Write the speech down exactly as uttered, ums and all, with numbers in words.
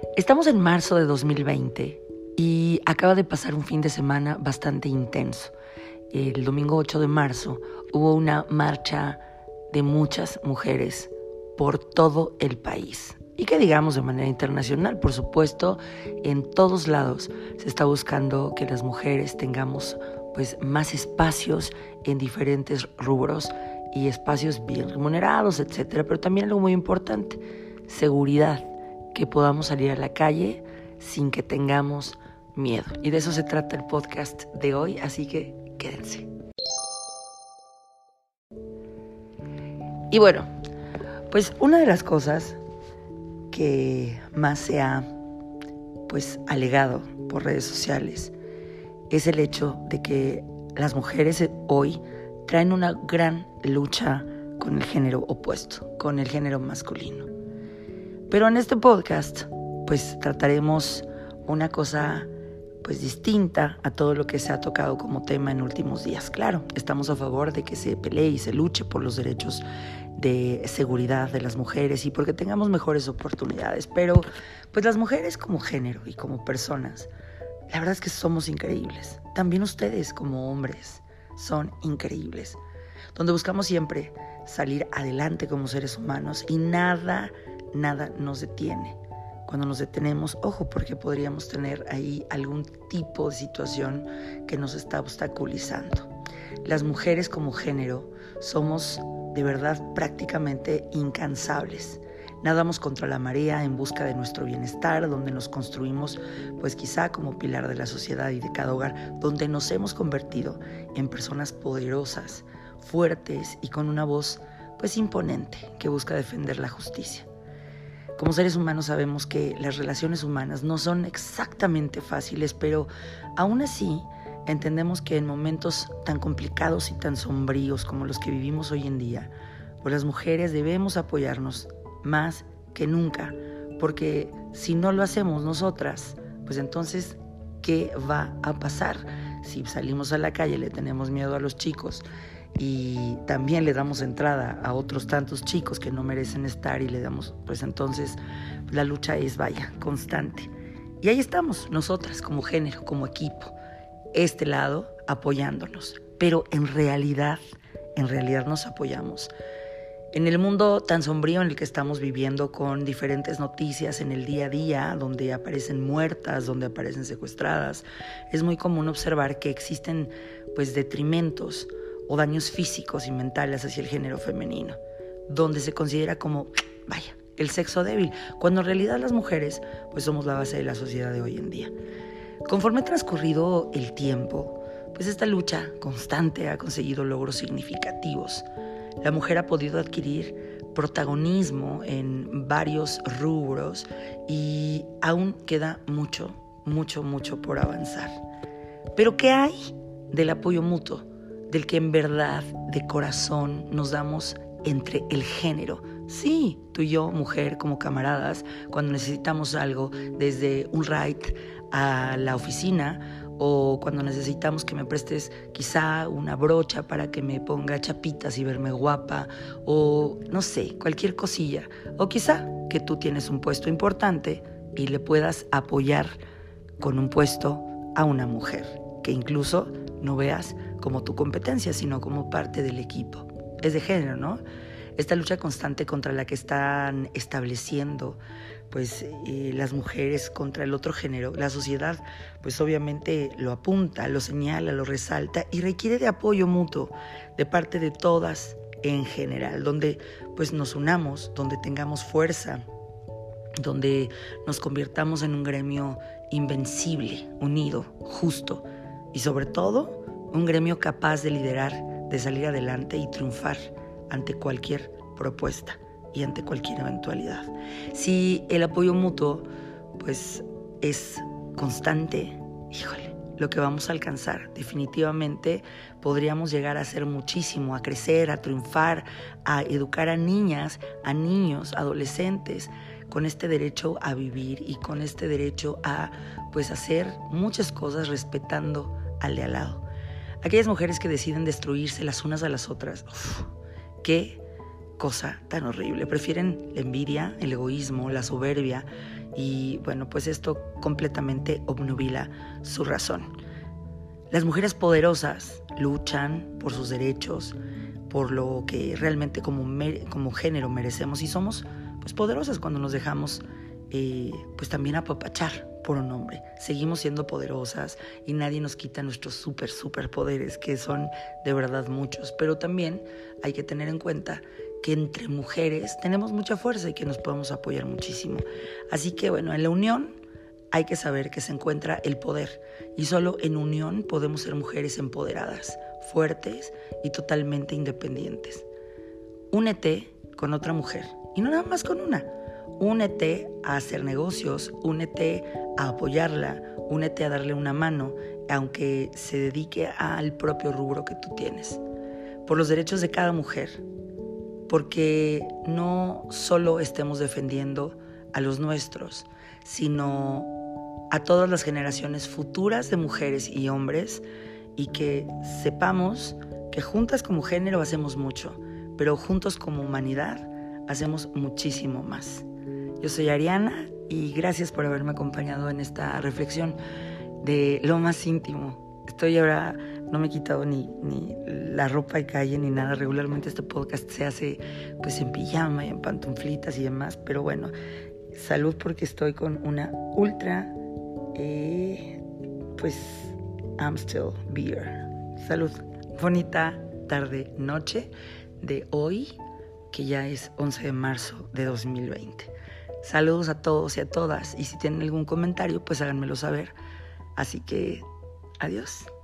Estamos en marzo de dos mil veinte y acaba de pasar un fin de semana bastante intenso. El domingo ocho de marzo hubo una marcha de muchas mujeres por todo el país. Y que digamos de manera internacional, por supuesto, en todos lados se está buscando que las mujeres tengamos pues más espacios en diferentes rubros y espacios bien remunerados, etcétera. Pero también algo muy importante, seguridad, que podamos salir a la calle sin que tengamos miedo. Y de eso se trata el podcast de hoy, así que quédense. Y bueno, pues una de las cosas que más se ha pues alegado por redes sociales es el hecho de que las mujeres hoy traen una gran lucha con el género opuesto, con el género masculino. Pero en este podcast pues trataremos una cosa pues distinta a todo lo que se ha tocado como tema en últimos días. Claro, estamos a favor de que se pelee y se luche por los derechos de seguridad de las mujeres y porque tengamos mejores oportunidades, pero pues las mujeres como género y como personas, la verdad es que somos increíbles. También ustedes como hombres son increíbles, donde buscamos siempre salir adelante como seres humanos y nada, nada nos detiene. Cuando nos detenemos, ojo, porque podríamos tener ahí algún tipo de situación que nos está obstaculizando. Las mujeres como género somos de verdad prácticamente incansables. Nadamos contra la marea en busca de nuestro bienestar, donde nos construimos, pues quizá como pilar de la sociedad y de cada hogar, donde nos hemos convertido en personas poderosas, fuertes y con una voz pues imponente que busca defender la justicia. Como seres humanos sabemos que las relaciones humanas no son exactamente fáciles, pero aún así entendemos que en momentos tan complicados y tan sombríos como los que vivimos hoy en día, pues las mujeres debemos apoyarnos más que nunca, porque si no lo hacemos nosotras, pues entonces, ¿qué va a pasar? Si salimos a la calle le tenemos miedo a los chicos y también le damos entrada a otros tantos chicos que no merecen estar y le damos, pues entonces la lucha es, vaya, constante. Y ahí estamos nosotras como género, como equipo, este lado apoyándonos, pero en realidad, en realidad nos apoyamos. En el mundo tan sombrío en el que estamos viviendo, con diferentes noticias en el día a día, donde aparecen muertas, donde aparecen secuestradas, es muy común observar que existen pues detrimentos o daños físicos y mentales hacia el género femenino, donde se considera como, vaya, el sexo débil, cuando en realidad las mujeres pues somos la base de la sociedad de hoy en día. Conforme ha transcurrido el tiempo, pues esta lucha constante ha conseguido logros significativos. La mujer ha podido adquirir protagonismo en varios rubros y aún queda mucho, mucho, mucho por avanzar. Pero ¿qué hay del apoyo mutuo, del que en verdad, de corazón, nos damos entre el género? Sí, tú y yo, mujer, como camaradas, cuando necesitamos algo, desde un ride a la oficina, o cuando necesitamos que me prestes quizá una brocha para que me ponga chapitas y verme guapa, o no sé, cualquier cosilla, o quizá que tú tienes un puesto importante y le puedas apoyar con un puesto a una mujer, que incluso no veas como tu competencia, sino como parte del equipo. Es de género, ¿no? Esta lucha constante contra la que están estableciendo pues eh, las mujeres contra el otro género, la sociedad pues obviamente lo apunta, lo señala, lo resalta y requiere de apoyo mutuo de parte de todas en general, donde pues nos unamos, donde tengamos fuerza, donde nos convirtamos en un gremio invencible, unido, justo y sobre todo un gremio capaz de liderar, de salir adelante y triunfar ante cualquier propuesta y ante cualquier eventualidad. Si el apoyo mutuo pues es constante, híjole, lo que vamos a alcanzar definitivamente podríamos llegar a hacer muchísimo, a crecer, a triunfar, a educar a niñas, a niños, adolescentes, con este derecho a vivir y con este derecho a pues hacer muchas cosas respetando al de al lado. Aquellas mujeres que deciden destruirse las unas a las otras, uf, qué cosa tan horrible. Prefieren la envidia, el egoísmo, la soberbia y bueno, pues esto completamente obnubila su razón. Las mujeres poderosas luchan por sus derechos, por lo que realmente como, como género merecemos, y somos pues poderosas cuando nos dejamos eh, pues también apapachar por un hombre. Seguimos siendo poderosas y nadie nos quita nuestros súper, súper poderes, que son de verdad muchos, pero también hay que tener en cuenta que entre mujeres tenemos mucha fuerza y que nos podemos apoyar muchísimo. Así que bueno, en la unión hay que saber que se encuentra el poder, y solo en unión podemos ser mujeres empoderadas, fuertes y totalmente independientes. Únete con otra mujer, y no nada más con una. Únete a hacer negocios, únete a apoyarla, únete a darle una mano, aunque se dedique al propio rubro que tú tienes. Por los derechos de cada mujer, porque no solo estemos defendiendo a los nuestros, sino a todas las generaciones futuras de mujeres y hombres, y que sepamos que juntas como género hacemos mucho, pero juntos como humanidad hacemos muchísimo más. Yo soy Ariana y gracias por haberme acompañado en esta reflexión de lo más íntimo. Estoy ahora, no me he quitado ni, ni la ropa de calle ni nada. Regularmente este podcast se hace pues en pijama y en pantuflitas y demás, pero bueno, salud porque estoy con una ultra, eh, pues, Amstel Beer. Salud. Bonita tarde, noche de hoy, que ya es once de marzo de dos mil veinte. Saludos a todos y a todas, y si tienen algún comentario, pues háganmelo saber. Así que, adiós.